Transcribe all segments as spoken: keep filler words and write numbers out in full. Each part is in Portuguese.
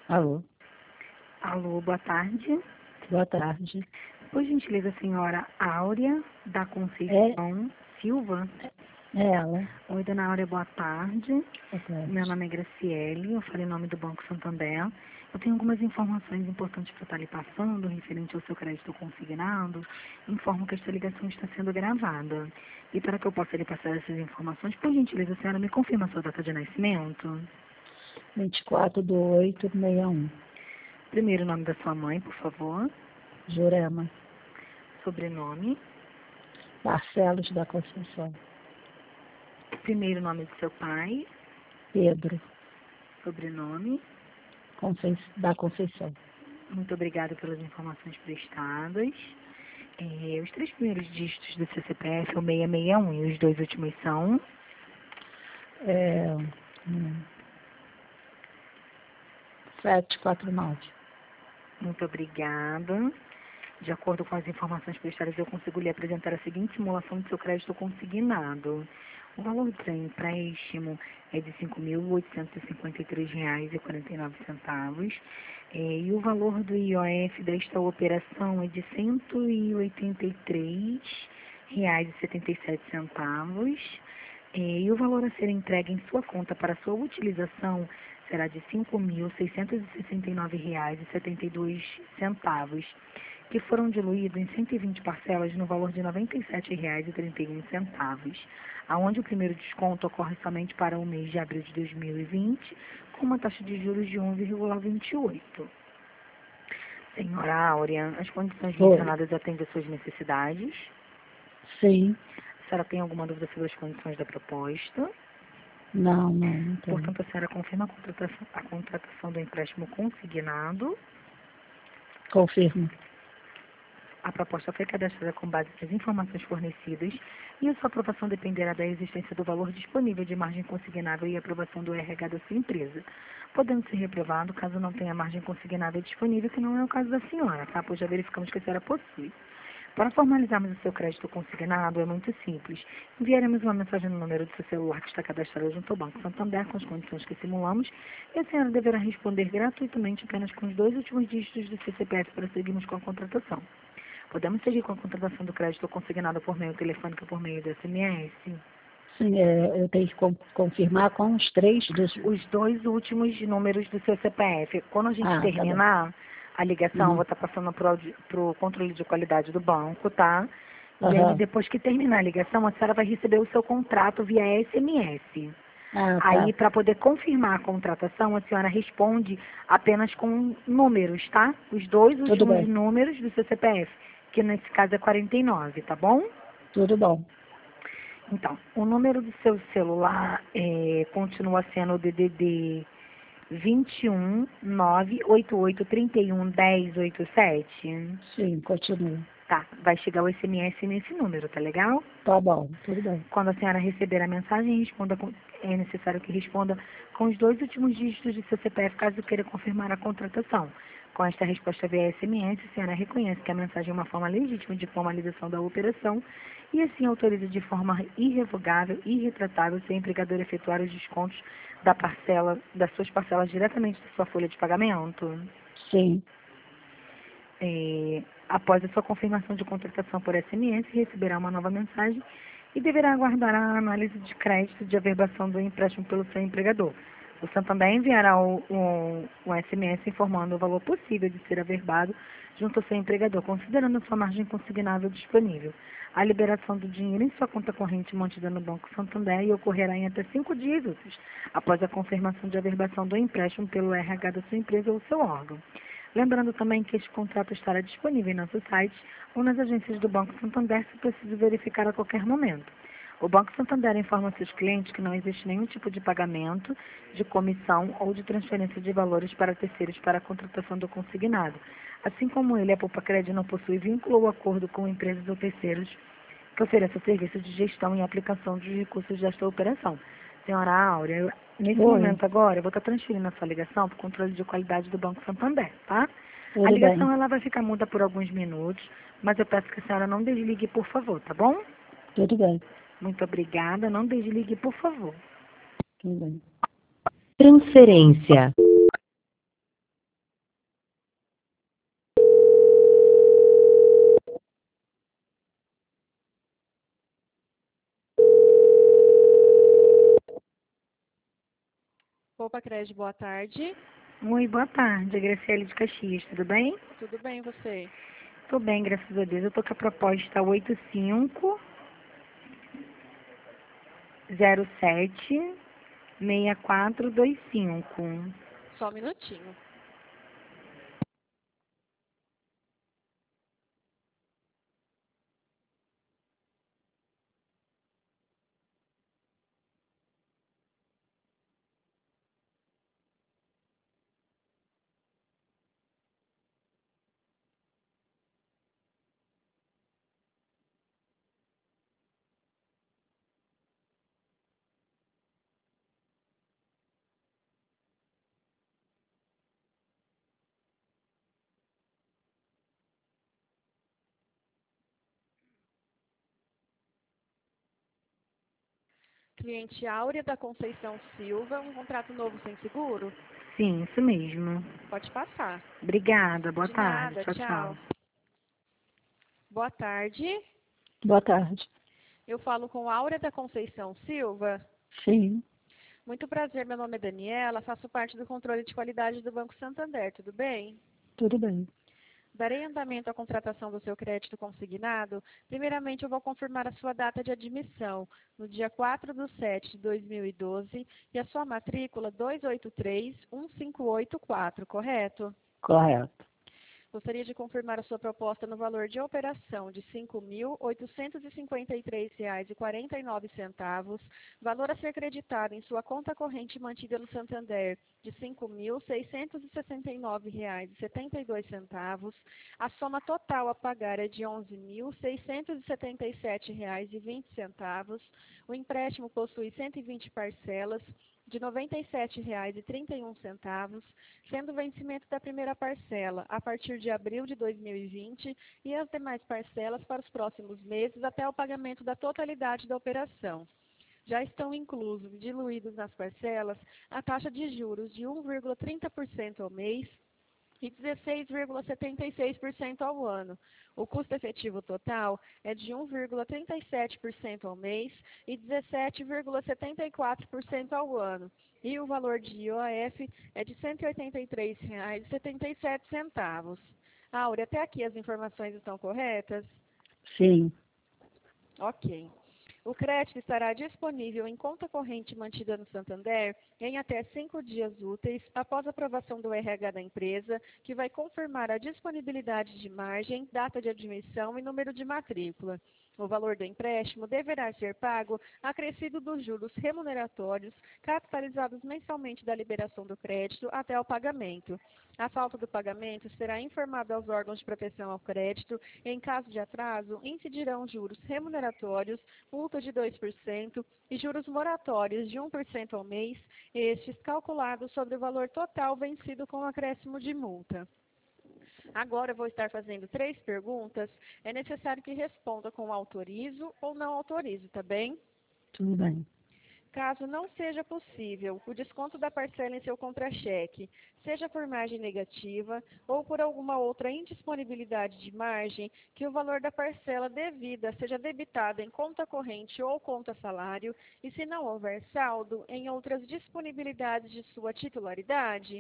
Alô, Alô, boa tarde. boa tarde. Por gentileza, a senhora Áurea da É, Conceição Silva. é ela. Oi, dona Áurea, boa tarde. Boa tarde. Meu nome é Graciele, eu falei em nome do Banco Santander. Eu tenho algumas informações importantes para estar lhe passando, referente ao seu crédito consignado. Informo que esta ligação está sendo gravada. E para que eu possa lhe passar essas informações, por gentileza, a senhora me confirma a sua data de nascimento? vinte e quatro do oito sessenta e um. Primeiro nome da sua mãe, por favor. Jurema. Sobrenome. Barcelos da Conceição. Primeiro nome do seu pai. Pedro Sobrenome. Concei... da Conceição. Muito obrigada pelas informações prestadas. É, os três primeiros dígitos do seu C P F é o seiscentos e sessenta e um e os dois últimos são. É, hum, sete quatro nove. Muito obrigada. De acordo com as informações prestadas, eu consigo lhe apresentar a seguinte simulação do seu crédito consignado. O valor do seu empréstimo é de cinco mil oitocentos e cinquenta e três reais e quarenta e nove centavos. É, e o valor do I O F desta operação é de cento e oitenta e três reais e setenta e sete centavos. É, e o valor a ser entregue em sua conta para sua utilização será de cinco mil seiscentos e sessenta e nove reais e setenta e dois centavos, que foram diluídos em cento e vinte parcelas no valor de noventa e sete reais e trinta e um centavos, aonde o primeiro desconto ocorre somente para o mês de abril de dois mil e vinte, com uma taxa de juros de um vírgula vinte e oito. Senhora Áurea, as condições Oi. mencionadas atendem às suas necessidades? Sim. A senhora tem alguma dúvida sobre as condições da proposta? Não, não, não tem. Portanto, a senhora confirma a contratação, a contratação do empréstimo consignado. Confirmo. A proposta foi cadastrada com base nas informações fornecidas e a sua aprovação dependerá da existência do valor disponível de margem consignável e aprovação do R H da sua empresa, podendo ser reprovado caso não tenha margem consignável disponível, que não é o caso da senhora, tá? Pois já verificamos que a senhora possui. Para formalizarmos o seu crédito consignado, é muito simples. Enviaremos uma mensagem no número do seu celular que está cadastrado junto ao Banco Santander com as condições que simulamos e a senhora deverá responder gratuitamente apenas com os dois últimos dígitos do seu C P F para seguirmos com a contratação. Podemos seguir com a contratação do crédito consignado por meio telefônico ou por meio do S M S? Sim, é, eu tenho que com- confirmar com os três dos... Os dois últimos números do seu C P F. Quando a gente Ah, tá bom. terminar a ligação, eu Uhum. vou estar passando para o controle de qualidade do banco, tá? E aí, Aham. depois que terminar a ligação, a senhora vai receber o seu contrato via S M S. Ah, Aí, tá. para poder confirmar a contratação, a senhora responde apenas com números, tá? Os dois Tudo últimos bem. números do seu C P F, que nesse caso é quarenta e nove, tá bom? Tudo bom. Então, o número do seu celular é, continua sendo o D D D vinte e um, nove oito oito, trinta e um, dez, oitenta e sete? Sim, continua. Tá, vai chegar o S M S nesse número, tá legal? Tá bom, tudo bem. Quando a senhora receber a mensagem, responda com, é necessário que responda com os dois últimos dígitos de seu C P F, caso queira confirmar a contratação. Com esta resposta via S M S, a senhora reconhece que a mensagem é uma forma legítima de formalização da operação e assim autoriza de forma irrevogável e irretratável seu empregador efetuar os descontos da parcela, das suas parcelas diretamente da sua folha de pagamento. Sim. É, após a sua confirmação de contratação por S M S, receberá uma nova mensagem e deverá aguardar a análise de crédito de averbação do empréstimo pelo seu empregador. O Santander enviará o, o, o S M S informando o valor possível de ser averbado junto ao seu empregador, considerando a sua margem consignável disponível. A liberação do dinheiro em sua conta corrente mantida no Banco Santander e ocorrerá em até cinco dias úteis, após a confirmação de averbação do empréstimo pelo R H da sua empresa ou seu órgão. Lembrando também que este contrato estará disponível em nosso site ou nas agências do Banco Santander, se preciso verificar a qualquer momento. O Banco Santander informa seus clientes que não existe nenhum tipo de pagamento, de comissão ou de transferência de valores para terceiros para a contratação do consignado. Assim como ele, a Poupa Cred não possui vínculo ou acordo com empresas ou terceiros que ofereçam serviço de gestão e aplicação dos recursos desta operação. Senhora Áurea, eu- nesse Oi. momento agora, eu vou estar transferindo a sua ligação para o controle de qualidade do Banco Santander, tá? A Tudo ligação bem. ela vai ficar muda por alguns minutos, mas eu peço que a senhora não desligue, por favor, tá bom? Tudo bem. Muito obrigada, não desligue, por favor. Tudo bem. Transferência. Poupa Crédito, boa tarde. Oi, boa tarde. A Graciele de Caxias, tudo bem? Tudo bem, você? Tô bem, graças a Deus. Eu tô com a proposta oito cinco zero sete seis quatro dois cinco. Só um minutinho. Cliente Áurea da Conceição Silva, um contrato novo sem seguro? Sim, isso mesmo. Pode passar. Obrigada, boa De tarde. nada, Tchau, tchau. tchau. Boa tarde. Boa tarde. Eu falo com Áurea da Conceição Silva. Sim, Muito prazer, meu nome é Daniela, faço parte do controle de qualidade do Banco Santander, tudo bem? tudo bem. Darei andamento à contratação do seu crédito consignado. Primeiramente, eu vou confirmar a sua data de admissão, no dia quatro de setembro de dois mil e doze, e a sua matrícula dois oito três um cinco oito quatro, correto? Correto. Gostaria de confirmar a sua proposta no valor de operação de cinco mil oitocentos e cinquenta e três reais e quarenta e nove centavos, valor a ser creditado em sua conta corrente mantida no Santander de cinco mil seiscentos e sessenta e nove reais e setenta e dois centavos. A soma total a pagar é de onze mil seiscentos e setenta e sete reais e vinte centavos. O empréstimo possui cento e vinte parcelas de noventa e sete reais e trinta e um centavos, sendo o vencimento da primeira parcela a partir de abril de dois mil e vinte e as demais parcelas para os próximos meses até o pagamento da totalidade da operação. Já estão inclusos e diluídos nas parcelas a taxa de juros de um vírgula trinta por cento ao mês e dezesseis vírgula setenta e seis por cento ao ano. O custo efetivo total é de um vírgula trinta e sete por cento ao mês e dezessete vírgula setenta e quatro por cento ao ano. E o valor de I O F é de cento e oitenta e três reais e setenta e sete centavos. Áurea, até aqui as informações estão corretas? Sim, Ok. O crédito estará disponível em conta corrente mantida no Santander em até cinco dias úteis após a aprovação do R H da empresa, que vai confirmar a disponibilidade de margem, data de admissão e número de matrícula. O valor do empréstimo deverá ser pago acrescido dos juros remuneratórios capitalizados mensalmente da liberação do crédito até o pagamento. A falta do pagamento será informada aos órgãos de proteção ao crédito. Em caso de atraso, incidirão juros remuneratórios, multa de dois por cento e juros moratórios de um por cento ao mês, estes calculados sobre o valor total vencido com o acréscimo de multa. Agora eu vou estar fazendo três perguntas. É necessário que responda com autorizo ou não autorizo, tá bem? tudo bem. Caso não seja possível o desconto da parcela em seu contra-cheque, seja por margem negativa ou por alguma outra indisponibilidade de margem, que o valor da parcela devida seja debitado em conta corrente ou conta salário, e se não houver saldo, em outras disponibilidades de sua titularidade?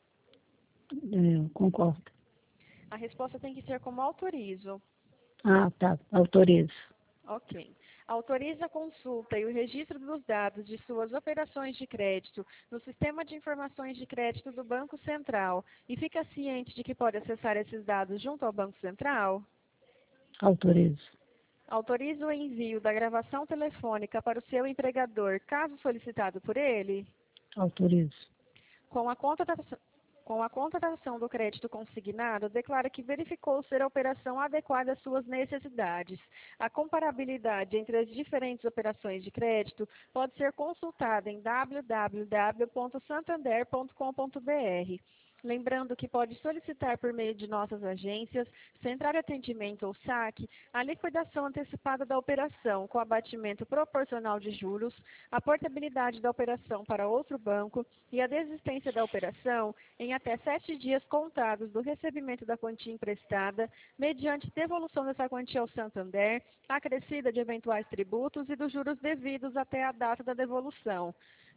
Eu concordo. A resposta tem que ser como autorizo. Ah, tá. Autorizo. Ok. Autoriza a consulta e o registro dos dados de suas operações de crédito no Sistema de Informações de Crédito do Banco Central e fica ciente de que pode acessar esses dados junto ao Banco Central? Autorizo. Autoriza o envio da gravação telefônica para o seu empregador, caso solicitado por ele? Autorizo. Com a contratação, com a contratação do crédito consignado, declara que verificou ser a operação adequada às suas necessidades. A comparabilidade entre as diferentes operações de crédito pode ser consultada em w w w ponto santander ponto com ponto b r. Lembrando que pode solicitar por meio de nossas agências, Central de Atendimento ou saque, a liquidação antecipada da operação com abatimento proporcional de juros, a portabilidade da operação para outro banco e a desistência da operação em até sete dias contados do recebimento da quantia emprestada, mediante devolução dessa quantia ao Santander, acrescida de eventuais tributos e dos juros devidos até a data da devolução.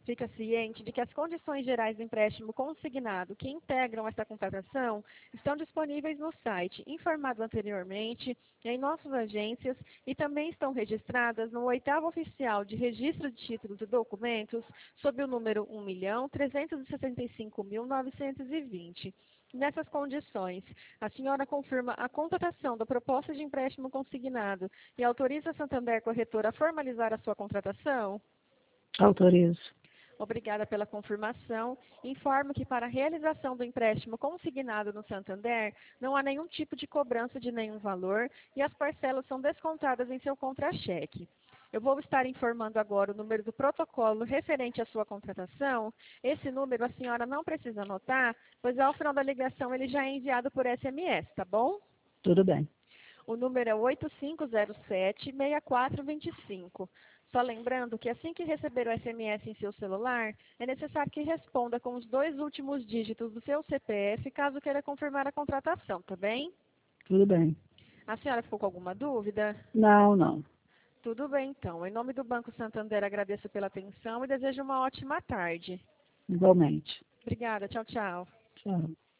Fica ciente de que as condições gerais do empréstimo consignado que integram esta contratação estão disponíveis no site, informado anteriormente, em nossas agências e também estão registradas no oitavo oficial de registro de títulos e documentos, sob o número um milhão trezentos e sessenta e cinco mil novecentos e vinte. Nessas condições, a senhora confirma a contratação da proposta de empréstimo consignado e autoriza a Santander Corretora a formalizar a sua contratação? Autorizo. Obrigada pela confirmação. Informo que para a realização do empréstimo consignado no Santander, não há nenhum tipo de cobrança de nenhum valor e as parcelas são descontadas em seu contra-cheque. Eu vou estar informando agora o número do protocolo referente à sua contratação. Esse número a senhora não precisa anotar, pois ao final da ligação ele já é enviado por S M S, tá bom? Tudo bem. O número é oito cinco zero sete, seis quatro dois cinco. Só lembrando que assim que receber o S M S em seu celular, é necessário que responda com os dois últimos dígitos do seu C P F, caso queira confirmar a contratação, tá bem? Tudo bem. A senhora ficou com alguma dúvida? Não, não. Tudo bem, então. Em nome do Banco Santander, agradeço pela atenção e desejo uma ótima tarde. Igualmente. Obrigada. Tchau, tchau. Tchau.